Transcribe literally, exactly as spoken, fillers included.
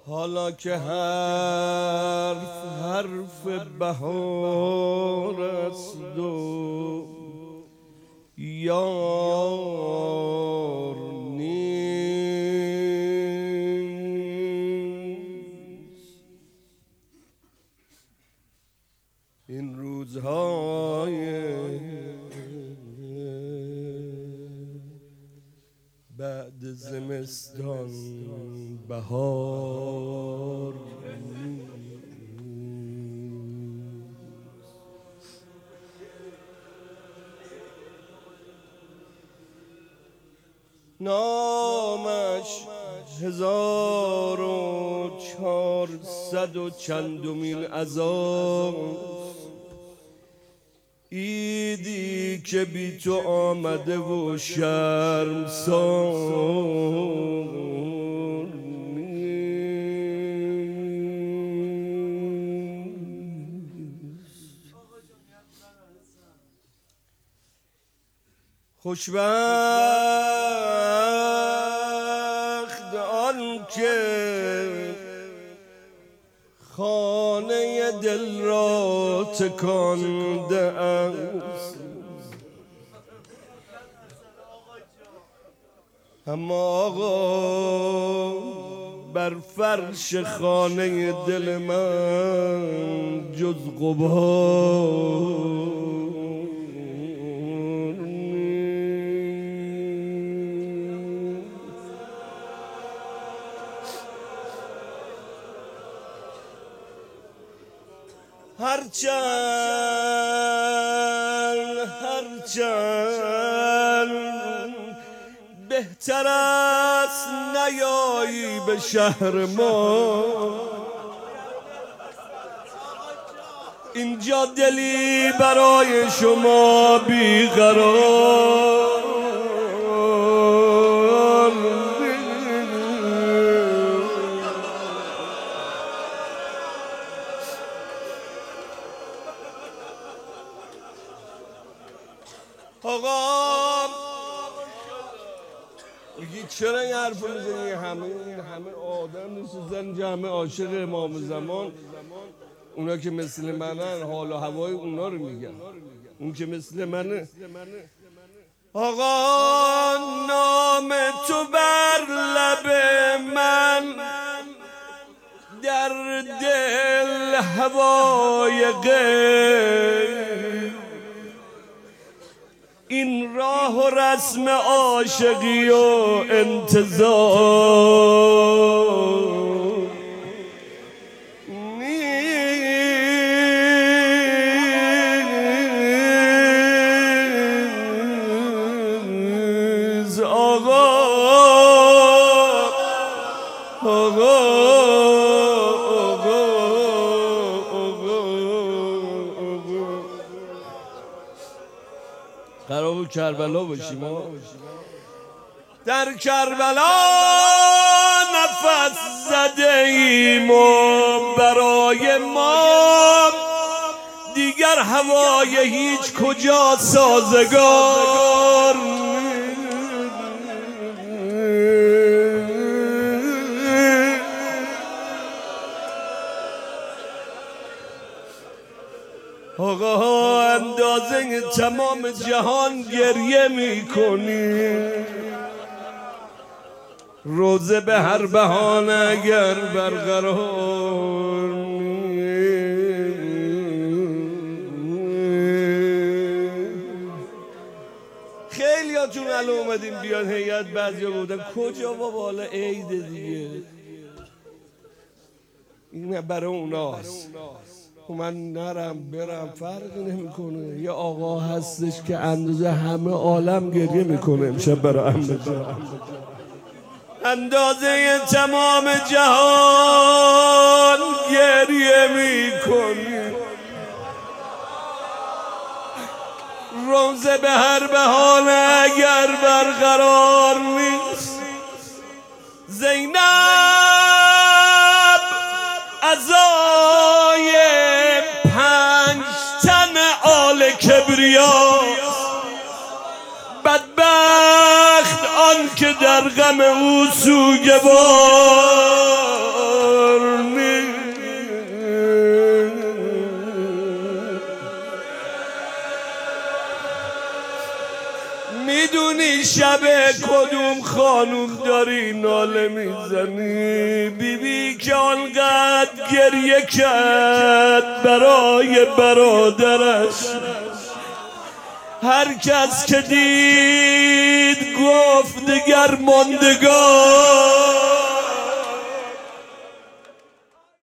حالا که حرف حرف بهار است و یار نیست، این روزهای بعد زمستان بهار نامش هزار و چهارصد و چندمین عذاب، ایدی که بی تو آمده و شرمسار نیست. خوشبخت آن که خانه دل را تکانده است، اما آقا بر فرش خانه دل من جز غبار هرچند هرچند بهتر است نیایی به شهر ما، اینجا دلی برای شما بیقرار آقا میگی چرا این حرف رو میزنی؟ همه همه آدم نیستن، همه عاشق امام زمان، اونا که مثل منن حال و هوای اونا رو میگن، اون که مثل منه. آقا نام تو بر لب من، در دل هوای غیر، این راه و رسم عاشقی و انتظار نیز. آقا آقا قرار بود کربلا باشیم ما، در کربلا نفس زده ایم و برای ما دیگر هوای هیچ کجا سازگار. آقا اندازه تمام جهان گریه میکنی، روزه به هر بهانه اگر برقرار خیلی هاتون الان اومدیم بیان هیئت، بعضی ها بودن کجا بابا حالا عید دیگه، این برای اوناست، من نرم برم فرقی نمیکنه. یه آقا هستش که اندازه همه عالم گریه میکنه امشب برای عمه جان، اندازه تمام جهان گریه میکنی، روزه به هر بهانه اگر برقرار نیست. زینب عزای پنج تن آل کبریا، بدبخت آن که در غم او سوگوار میدونی شب کدوم خانوم داری ناله میزنی؟ بیبی که آنقدر گریه کرد برای برادرش، هر کس که دید گفت دگر ماندگار